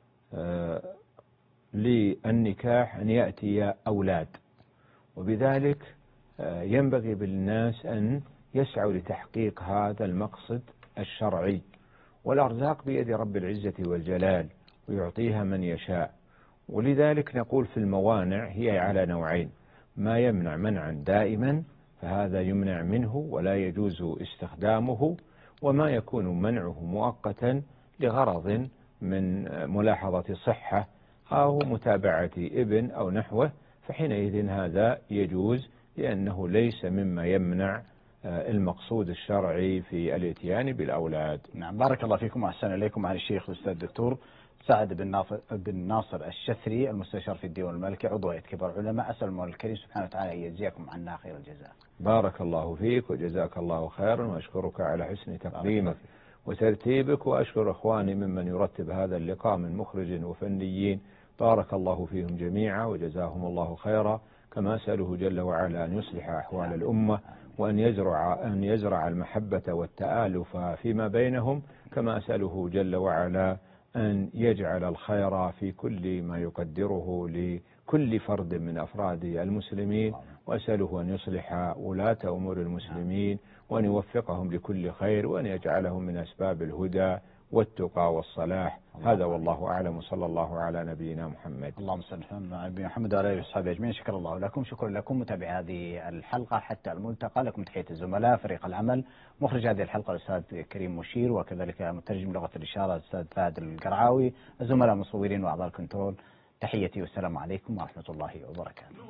للنكاح أن يأتي أولاد، وبذلك ينبغي بالناس أن يسعوا لتحقيق هذا المقصد الشرعي. والأرزاق بيد رب العزة والجلال ويعطيها من يشاء، ولذلك نقول في الموانع هي على نوعين: ما يمنع منعا دائما فهذا يمنع منه ولا يجوز استخدامه، وما يكون منعه مؤقتا لغرض من ملاحظة صحة أو متابعة ابن أو نحوه، فحينئذ هذا يجوز لأنه ليس مما يمنع المقصود الشرعي في الاتيان بالأولاد. نعم، بارك الله فيكم وأحسن إليكم. على الشيخ الأستاذ الدكتور سعد بن ناصر الشثري، المستشار في الديوان الملكي، عضو هيئة كبار العلماء. أسأل الله الكريم سبحانه وتعالى أن يجزيكم عنا خير الجزاء. بارك الله فيك وجزاك الله خيرا، وأشكرك على حسن تقديمك وترتيبك، وأشكر إخواني ممن يرتب هذا اللقاء من مخرج وفنيين، بارك الله فيهم جميعا وجزاهم الله خيرا. كما أسأله جل وعلا أن يصلح أحوال الأمة، وأن يزرع المحبة والتآلف فيما بينهم، كما أسأله جل وعلا أن يجعل الخير في كل ما يقدره لكل فرد من أفراد المسلمين، وأسأله أن يصلح ولاة أمور المسلمين وأن يوفقهم لكل خير، وأن يجعلهم من أسباب الهدى والتقى والصلاح. هذا والله أعلم، صلى الله على نبينا محمد. اللهم صل على نبينا محمد وعلى آله وصحبه أجمعين. شكر الله لكم. شكرا لكم متابعي هذه الحلقة حتى الملتقى. لكم تحية الزملاء فريق العمل، مخرج هذه الحلقة الأستاذ كريم مشير، وكذلك مترجم لغة الإشارة الأستاذ فهد القرعاوي، الزملاء المصورين وأعضاء الكنترول. تحيتي والسلام عليكم ورحمة الله وبركاته.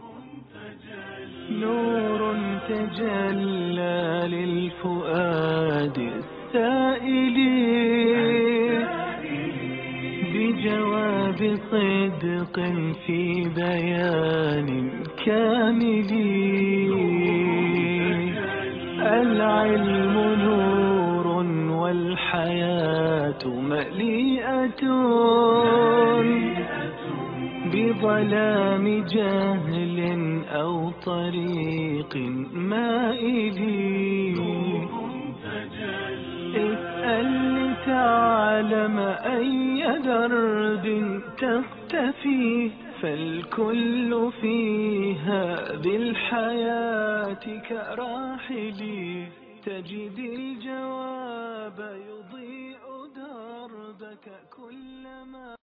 نور تجلى للفؤاد السائل بجواب صدق في بيان كامل. العلم نور والحياة مليئة بظلام جهل أو طريق مائل. اسأل لتعلم أي درب تختفي، فالكل في هذه الحياة كراحل. تجد الجواب يضيء دربك كلما